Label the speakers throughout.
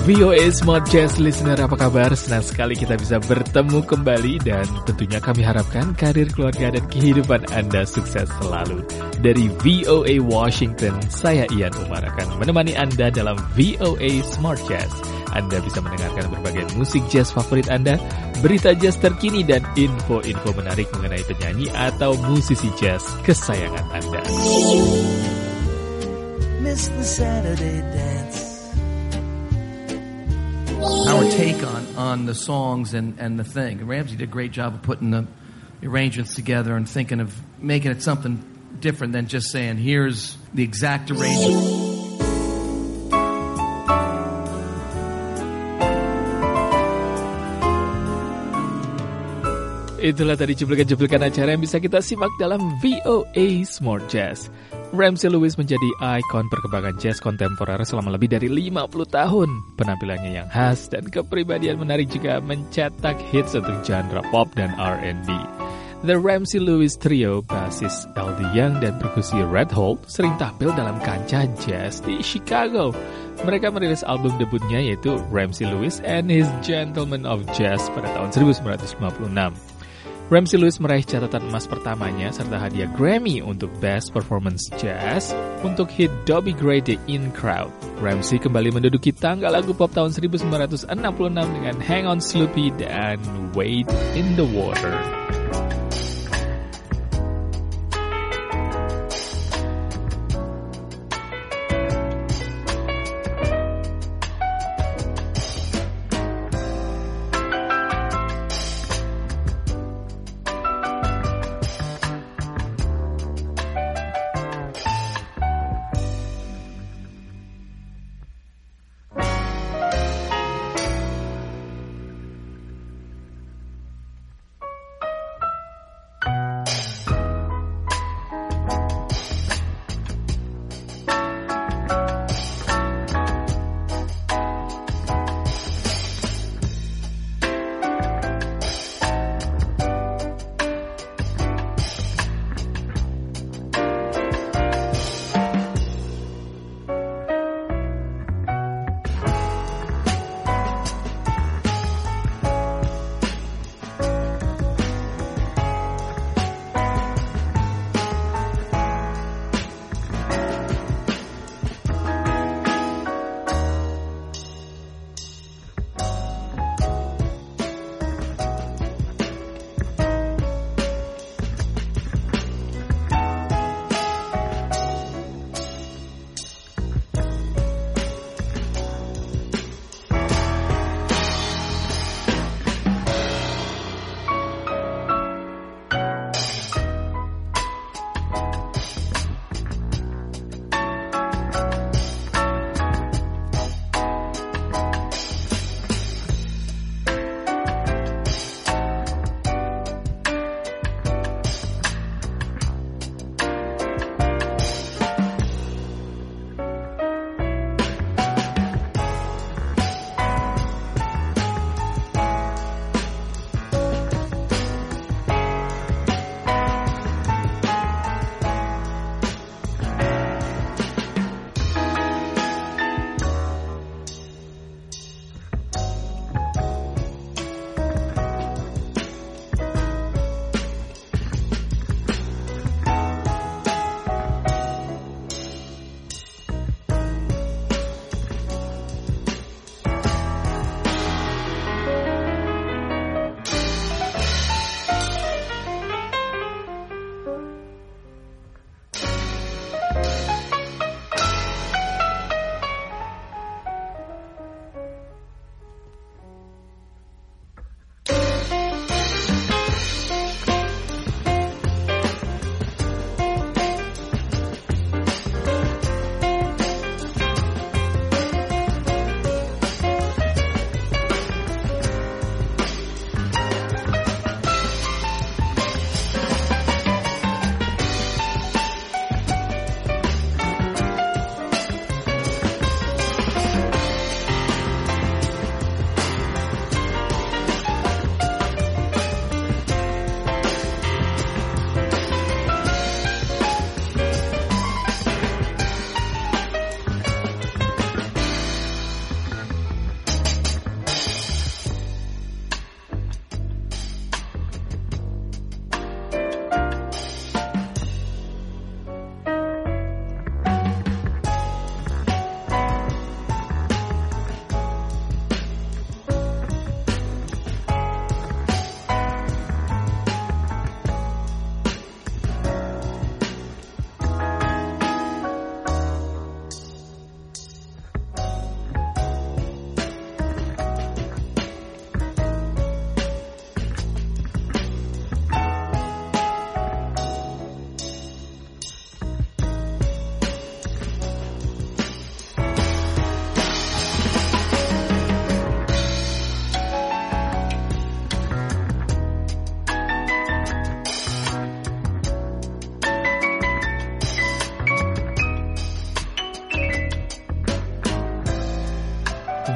Speaker 1: VOA Smart Jazz Listener, apa kabar? Senang sekali kita bisa bertemu kembali dan tentunya kami harapkan karir, keluarga, dan kehidupan Anda sukses selalu. Dari VOA Washington, saya Ian Umar akan menemani Anda dalam VOA Smart Jazz. Anda bisa mendengarkan berbagai musik jazz favorit Anda, berita jazz terkini, dan info-info menarik mengenai penyanyi atau musisi jazz kesayangan Anda.
Speaker 2: Miss the Saturday dance. Our take on the songs and the thing. Ramsey did a great job of putting the arrangements together and thinking of making it something different than just saying, here's the exact arrangement.
Speaker 1: Itulah tadi cuplikan-cuplikan acara yang bisa kita simak dalam VOA Smart Jazz. Ramsey Lewis menjadi ikon perkembangan jazz kontemporer selama lebih dari 50 tahun. Penampilannya yang khas dan kepribadian menarik juga mencetak hits untuk genre pop dan R&B. The Ramsey Lewis Trio, basis L.D. Young dan perkusi Red Holt, sering tampil dalam kancah jazz di Chicago. Mereka merilis album debutnya yaitu Ramsey Lewis and His Gentlemen of Jazz pada tahun 1956. Ramsey Lewis meraih catatan emas pertamanya serta hadiah Grammy untuk Best Performance Jazz untuk hit Dobie Gray The In Crowd. Ramsey kembali menduduki tangga lagu pop tahun 1966 dengan Hang On Sloopy dan Wade in the Water.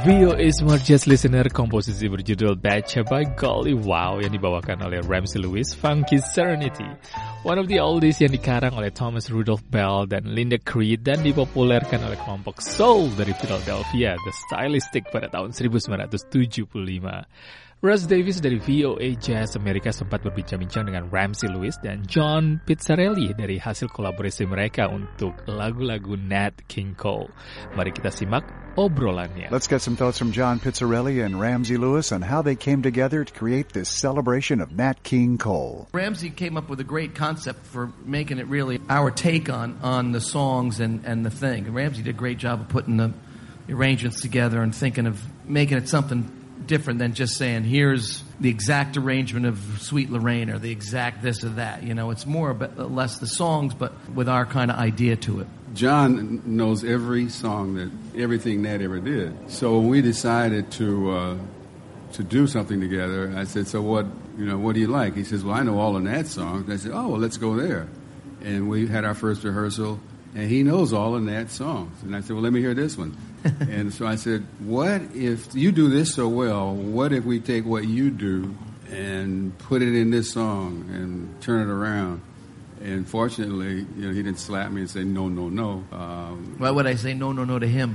Speaker 1: VOA Smart Jazz Listener, komposisi berjudul Betcha by Golly Wow yang dibawakan oleh Ramsey Lewis, Funky Serenity. One of the oldies yang dikarang oleh Thomas Rudolph Bell dan Linda Creed dan dipopulerkan oleh kelompok soul dari Philadelphia, The Stylistic pada tahun 1975. Russ Davis dari VOA Jazz Amerika sempat berbincang-bincang dengan Ramsey Lewis dan John Pizzarelli dari hasil kolaborasi mereka untuk lagu-lagu Nat King Cole. Mari kita simak obrolannya.
Speaker 3: Let's get some thoughts from John Pizzarelli and Ramsey Lewis on how they came together to create this celebration of Nat King Cole.
Speaker 2: Ramsey came up with a great concept for making it really our take on the songs and the thing. Ramsey did a great job of putting the arrangements together and thinking of making it something different than just saying, here's the exact arrangement of Sweet Lorraine or the exact this or that. You know, it's more or less the songs, but with our kind of idea to it.
Speaker 4: John knows every song, everything Nat ever did. So when we decided to do something together, I said, so what do you like? He says, well, I know all of Nat's songs. I said, oh, well, let's go there. And we had our first rehearsal, and he knows all of Nat's songs. And I said, well, let me hear this one. And so I said, what if you do this so well, what if we take what you do and put it in this song and turn it around? And fortunately, he didn't slap me and say, no, no, no.
Speaker 2: Why would I say no, no, no to him?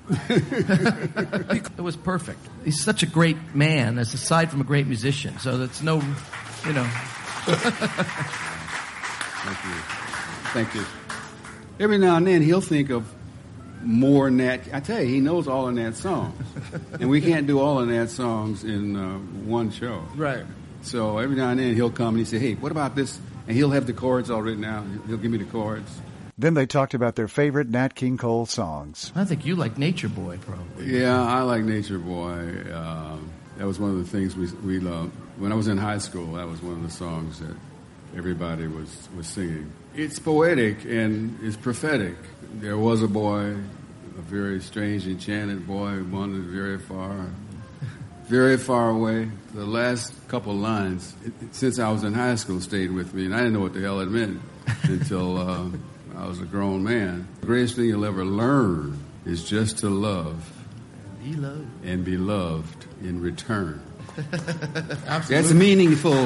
Speaker 2: It was perfect. He's such a great man, aside from a great musician. So that's no.
Speaker 4: Thank you. Thank you. Every now and then he'll think of more Nat. I tell you, he knows all of Nat's songs. And we can't do all of Nat's songs in one show.
Speaker 2: Right.
Speaker 4: So every now and then he'll come and he say, hey, what about this? And he'll have the chords all written out. He'll give me the chords.
Speaker 3: Then they talked about their favorite Nat King Cole songs.
Speaker 2: I think you like Nature Boy, probably.
Speaker 4: Yeah, I like Nature Boy. That was one of the things we loved. When I was in high school, that was one of the songs that everybody was singing. It's poetic and it's prophetic. There was a boy, a very strange, enchanted boy who wandered very far away. The last couple lines, since I was in high school, stayed with me, and I didn't know what the hell it meant until I was a grown man. The greatest thing you'll ever learn is just to love and be loved in return. That's meaningful.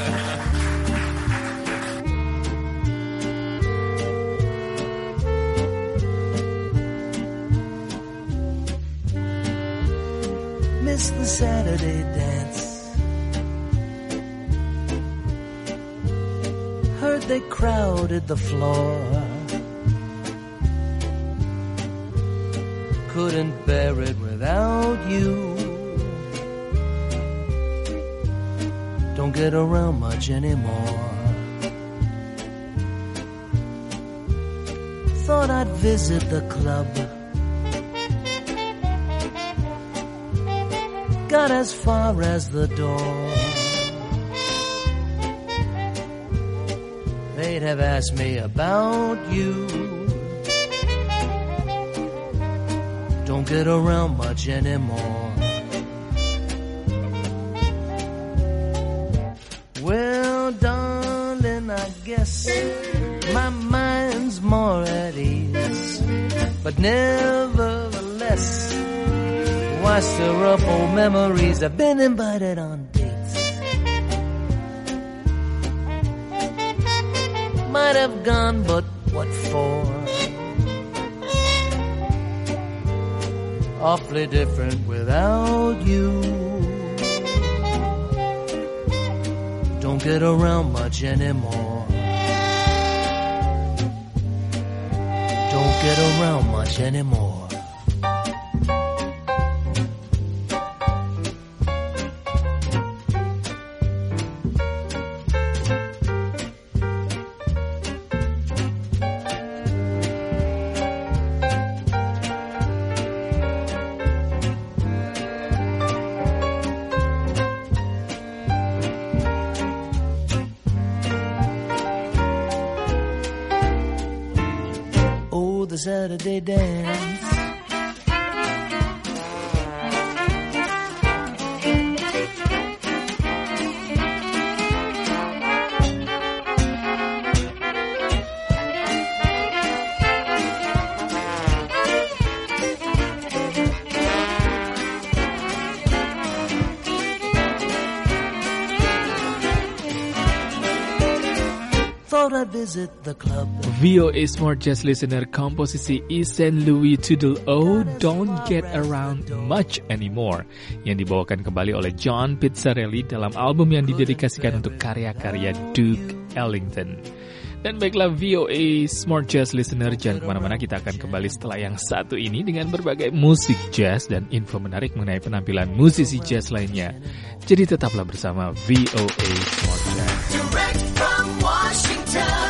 Speaker 5: Miss the Saturday dance. Heard they crowded the floor. Couldn't bear it without you. Don't get around much anymore. Thought I'd visit the club. Got as far as the door. They'd have asked me about you. Don't get around much anymore. Well, darling, I guess my mind's more at ease. But nevertheless, why stir up old memories? I've been invited on dates. Might have gone, but what for? Awfully different without you. Don't get around much anymore. Don't get around much anymore. Saturday dance. visit the club.
Speaker 1: VOA Smart Jazz Listener, komposisi St. Louis Tudor O Don't Get Around Much Anymore yang dibawakan kembali oleh John Pizzarelli dalam album yang didedikasikan untuk karya-karya Duke Ellington. Dan baiklah VOA Smart Jazz Listener, jangan kemana-mana, kita akan kembali setelah yang satu ini dengan berbagai musik jazz dan info menarik mengenai penampilan musisi jazz lainnya. Jadi tetaplah bersama VOA Smart Jazz.
Speaker 6: Direct from Washington.